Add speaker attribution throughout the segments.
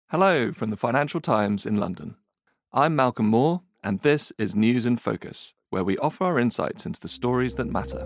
Speaker 1: Hello from the Financial Times in London. I'm Malcolm Moore, and this is News in Focus, where we offer our insights into the stories that matter.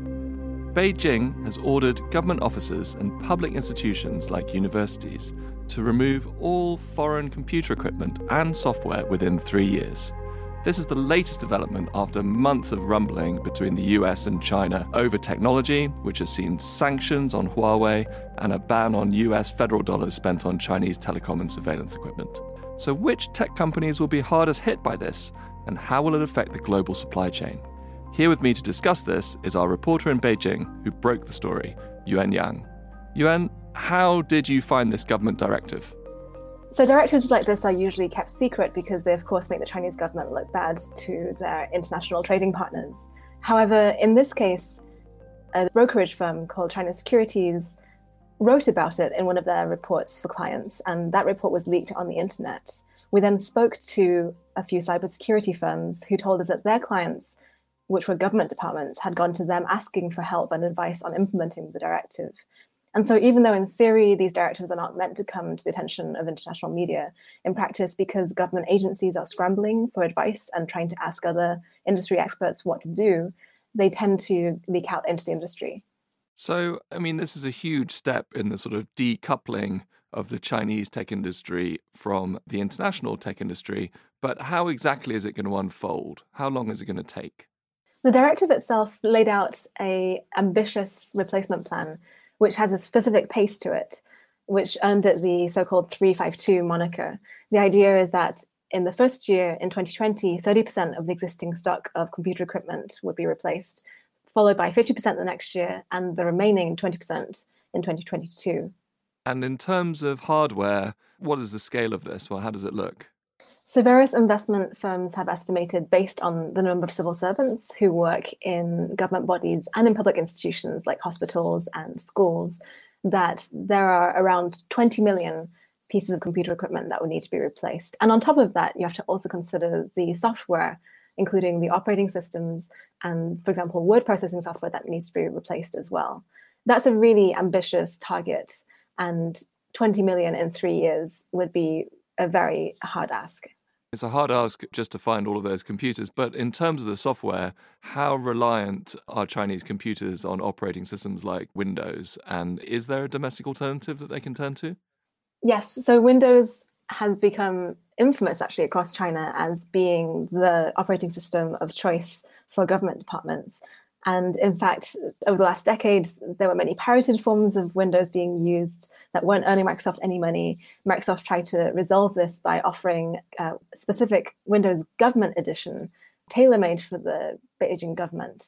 Speaker 1: Beijing has ordered government offices and public institutions like universities to remove all foreign computer equipment and software within 3 years. This is the latest development after months of rumbling between the US and China over technology, which has seen sanctions on Huawei and a ban on US federal dollars spent on Chinese telecom and surveillance equipment. So which tech companies will be hardest hit by this, and how will it affect the global supply chain? Here with me to discuss this is our reporter in Beijing who broke the story, Yuan Yang. Yuan, how did you find this government directive?
Speaker 2: So directives like this are usually kept secret because they, of course, make the Chinese government look bad to their international trading partners. However, in this case, a brokerage firm called China Securities wrote about it in one of their reports for clients, and that report was leaked on the internet. We then spoke to a few cybersecurity firms who told us that their clients, which were government departments, had gone to them asking for help and advice on implementing the directive. And so even though in theory these directives are not meant to come to the attention of international media, in practice, because government agencies are scrambling for advice and trying to ask other industry experts what to do, they tend to leak out into the industry.
Speaker 1: So, this is a huge step in the sort of decoupling of the Chinese tech industry from the international tech industry. But how exactly is it going to unfold? How long is it going to take?
Speaker 2: The directive itself laid out an ambitious replacement plan, which has a specific pace to it, which earned it the so-called 352 moniker. The idea is that in the first year, in 2020, 30% of the existing stock of computer equipment would be replaced, followed by 50% the next year, and the remaining 20% in 2022.
Speaker 1: And in terms of hardware, what is the scale of this? Well, how does it look?
Speaker 2: So various investment firms have estimated, based on the number of civil servants who work in government bodies and in public institutions like hospitals and schools, that there are around 20 million pieces of computer equipment that would need to be replaced. And on top of that, you have to also consider the software, including the operating systems and, for example, word processing software that needs to be replaced as well. That's a really ambitious target, and 20 million in 3 years would be a very hard ask.
Speaker 1: It's a hard ask just to find all of those computers, but in terms of the software, how reliant are Chinese computers on operating systems like Windows? And is there a domestic alternative that they can turn to?
Speaker 2: Yes, so Windows has become infamous actually across China as being the operating system of choice for government departments. And in fact, over the last decade, there were many pirated forms of Windows being used that weren't earning Microsoft any money. Microsoft tried to resolve this by offering a specific Windows Government Edition, tailor-made for the Beijing government.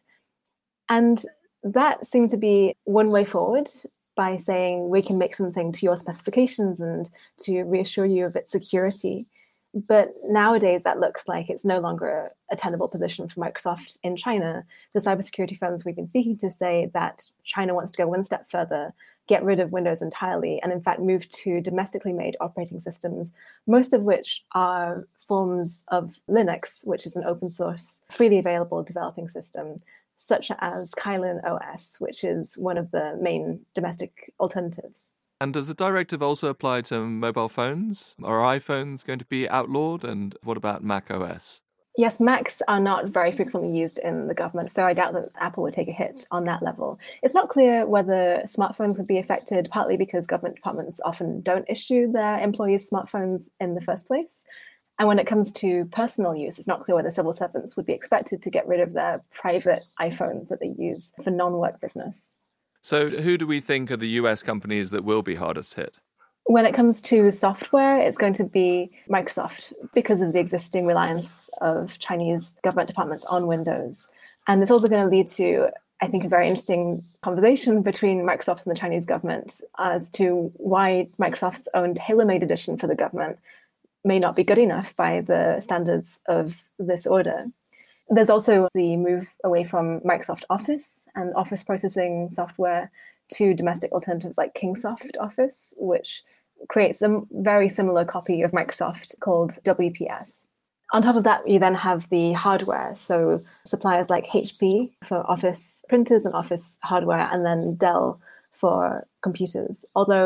Speaker 2: And that seemed to be one way forward, by saying we can make something to your specifications and to reassure you of its security. But nowadays, that looks like it's no longer a tenable position for Microsoft in China. The cybersecurity firms we've been speaking to say that China wants to go one step further, get rid of Windows entirely, and in fact move to domestically made operating systems, most of which are forms of Linux, which is an open source, freely available developing system, such as Kylin OS, which is one of the main domestic alternatives.
Speaker 1: And does the directive also apply to mobile phones? Are iPhones going to be outlawed? And what about Mac OS?
Speaker 2: Yes, Macs are not very frequently used in the government, so I doubt that Apple would take a hit on that level. It's not clear whether smartphones would be affected, partly because government departments often don't issue their employees smartphones in the first place. And when it comes to personal use, it's not clear whether civil servants would be expected to get rid of their private iPhones that they use for non-work business.
Speaker 1: So who do we think are the US companies that will be hardest hit?
Speaker 2: When it comes to software, it's going to be Microsoft because of the existing reliance of Chinese government departments on Windows. And it's also going to lead to, I think, a very interesting conversation between Microsoft and the Chinese government as to why Microsoft's own tailor-made edition for the government may not be good enough by the standards of this order. There's also the move away from Microsoft Office and office processing software to domestic alternatives like Kingsoft Office, which creates a very similar copy of Microsoft called WPS. On top of that, you then have the hardware. So suppliers like HP for office printers and office hardware, and then Dell for computers. Although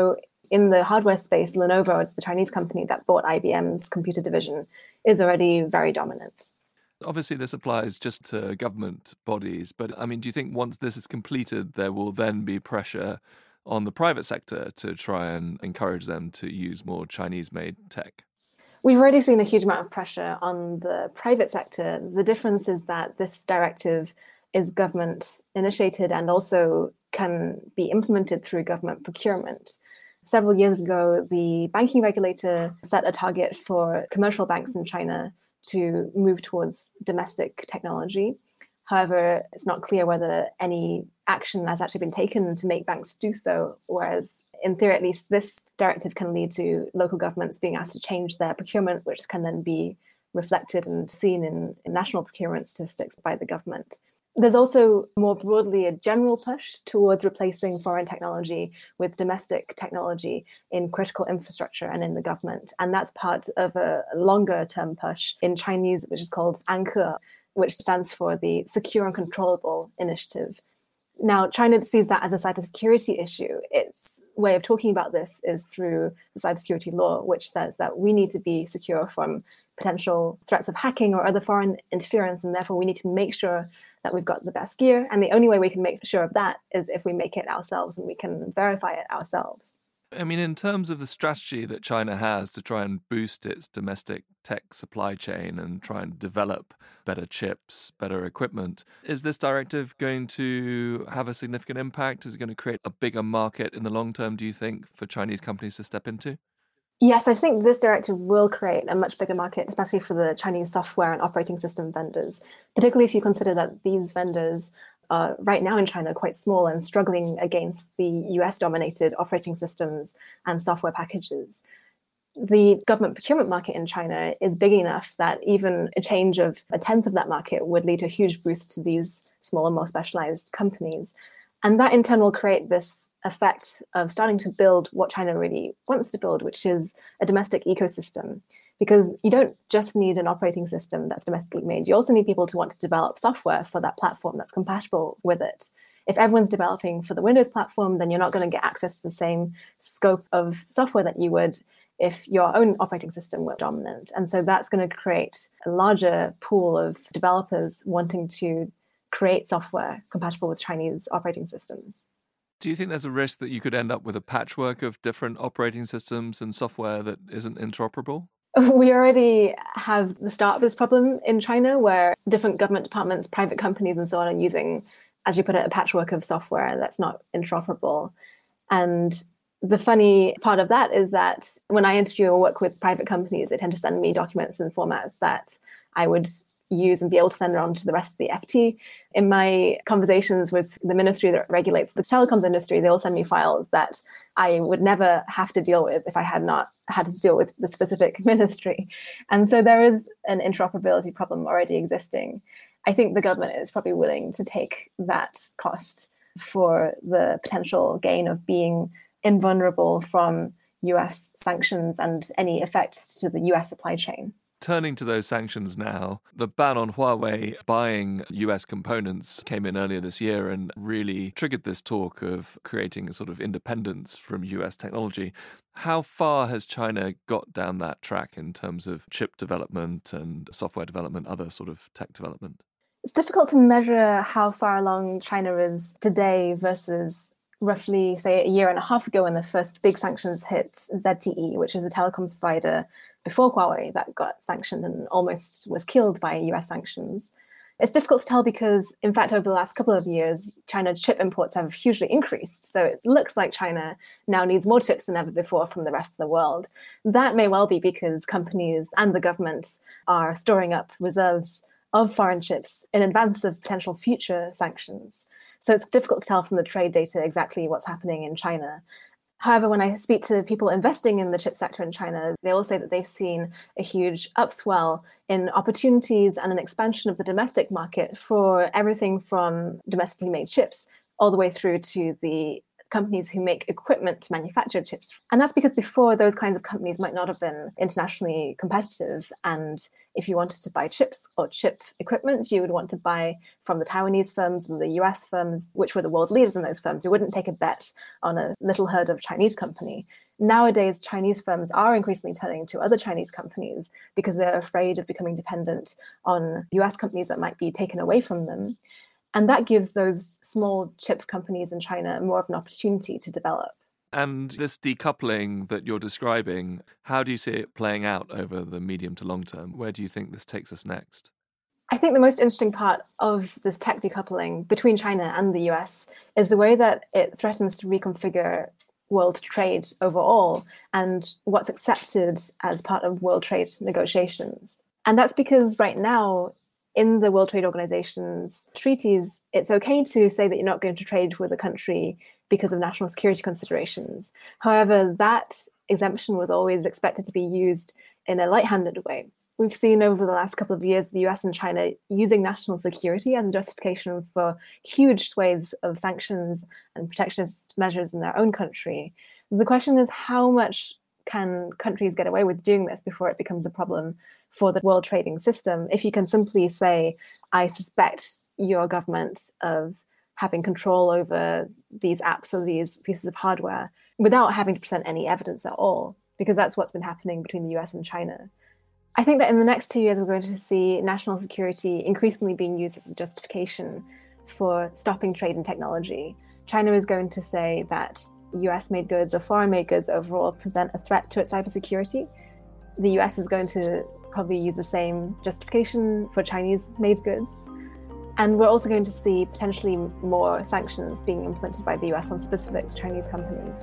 Speaker 2: in the hardware space, Lenovo, the Chinese company that bought IBM's computer division, is already very dominant.
Speaker 1: Obviously, this applies just to government bodies, but I mean, do you think once this is completed, there will then be pressure on the private sector to try and encourage them to use more Chinese-made tech?
Speaker 2: We've already seen a huge amount of pressure on the private sector. The difference is that this directive is government initiated and also can be implemented through government procurement. Several years ago, the banking regulator set a target for commercial banks in China to move towards domestic technology. However, it's not clear whether any action has actually been taken to make banks do so, whereas in theory, at least, this directive can lead to local governments being asked to change their procurement, which can then be reflected and seen in national procurement statistics by the government. There's also more broadly a general push towards replacing foreign technology with domestic technology in critical infrastructure and in the government. And that's part of a longer term push in Chinese, which is called Anke, which stands for the Secure and Controllable Initiative. Now, China sees that as a cybersecurity issue. Its way of talking about this is through the cybersecurity law, which says that we need to be secure from potential threats of hacking or other foreign interference, and therefore we need to make sure that we've got the best gear. And the only way we can make sure of that is if we make it ourselves and we can verify it ourselves.
Speaker 1: I mean, in terms of the strategy that China has to try and boost its domestic tech supply chain and try and develop better chips, better equipment, is this directive going to have a significant impact? Is it going to create a bigger market in the long term, do you think, for Chinese companies to step into?
Speaker 2: Yes, I think this directive will create a much bigger market, especially for the Chinese software and operating system vendors, particularly if you consider that these vendors are right now in China quite small and struggling against the US-dominated operating systems and software packages. The government procurement market in China is big enough that even a change of a tenth of that market would lead to a huge boost to these smaller, more specialized companies. And that in turn will create this effect of starting to build what China really wants to build, which is a domestic ecosystem. Because you don't just need an operating system that's domestically made. You also need people to want to develop software for that platform that's compatible with it. If everyone's developing for the Windows platform, then you're not going to get access to the same scope of software that you would if your own operating system were dominant. And so that's going to create a larger pool of developers wanting to create software compatible with Chinese operating systems.
Speaker 1: Do you think there's a risk that you could end up with a patchwork of different operating systems and software that isn't interoperable?
Speaker 2: We already have the start of this problem in China, where different government departments, private companies, and so on are using, as you put it, a patchwork of software that's not interoperable. And the funny part of that is that when I interview or work with private companies, they tend to send me documents and formats that I would use and be able to send on to the rest of the FT. In my conversations with the ministry that regulates the telecoms industry, they'll send me files that I would never have to deal with if I had not had to deal with the specific ministry. And so there is an interoperability problem already existing. I think the government is probably willing to take that cost for the potential gain of being invulnerable from US sanctions and any effects to the US supply chain.
Speaker 1: Turning to those sanctions now, the ban on Huawei buying US components came in earlier this year and really triggered this talk of creating a sort of independence from US technology. How far has China got down that track in terms of chip development and software development, other sort of tech development?
Speaker 2: It's difficult to measure how far along China is today versus roughly, say, a year and a half ago when the first big sanctions hit ZTE, which is a telecoms provider before Huawei that got sanctioned and almost was killed by US sanctions. It's difficult to tell because, in fact, over the last couple of years, China's chip imports have hugely increased. So it looks like China now needs more chips than ever before from the rest of the world. That may well be because companies and the government are storing up reserves of foreign chips in advance of potential future sanctions. So it's difficult to tell from the trade data exactly what's happening in China. However, when I speak to people investing in the chip sector in China, they all say that they've seen a huge upswell in opportunities and an expansion of the domestic market for everything from domestically made chips all the way through to the companies who make equipment to manufacture chips. And that's because before, those kinds of companies might not have been internationally competitive. And if you wanted to buy chips or chip equipment, you would want to buy from the Taiwanese firms and the US firms, which were the world leaders in those firms. You wouldn't take a bet on a little herd of Chinese company. Nowadays, Chinese firms are increasingly turning to other Chinese companies because they're afraid of becoming dependent on US companies that might be taken away from them. And that gives those small chip companies in China more of an opportunity to develop.
Speaker 1: And this decoupling that you're describing, how do you see it playing out over the medium to long term? Where do you think this takes us next?
Speaker 2: I think the most interesting part of this tech decoupling between China and the US is the way that it threatens to reconfigure world trade overall and what's accepted as part of world trade negotiations. And that's because right now, in the World Trade Organization's treaties, it's okay to say that you're not going to trade with a country because of national security considerations. However, that exemption was always expected to be used in a light-handed way. We've seen over the last couple of years the US and China using national security as a justification for huge swathes of sanctions and protectionist measures in their own country. The question is, how much can countries get away with doing this before it becomes a problem for the world trading system? If you can simply say, I suspect your government of having control over these apps or these pieces of hardware without having to present any evidence at all, because that's what's been happening between the US and China. I think that in the next 2 years, we're going to see national security increasingly being used as a justification for stopping trade and technology. China is going to say that US-made goods or foreign-made goods overall present a threat to its cybersecurity. The US is going to probably use the same justification for Chinese-made goods. And we're also going to see potentially more sanctions being implemented by the US on specific Chinese companies.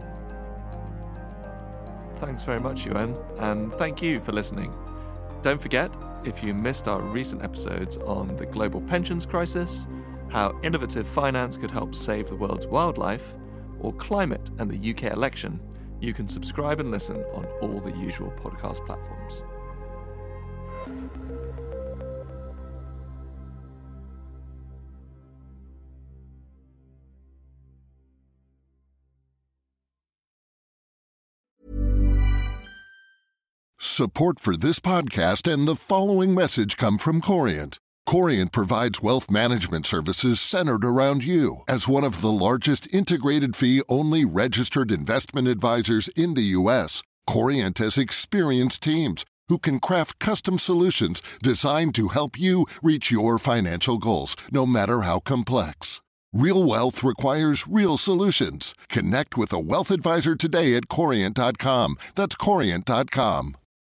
Speaker 1: Thanks very much, Yuan, and thank you for listening. Don't forget, if you missed our recent episodes on the global pensions crisis, how innovative finance could help save the world's wildlife, or climate and the UK election, you can subscribe and listen on all the usual podcast platforms.
Speaker 3: Support for this podcast and the following message come from Corient. Corient provides wealth management services centered around you. As one of the largest integrated fee-only registered investment advisors in the U.S., Corient has experienced teams who can craft custom solutions designed to help you reach your financial goals, no matter how complex. Real wealth requires real solutions. Connect with a wealth advisor today at Corient.com. That's Corient.com.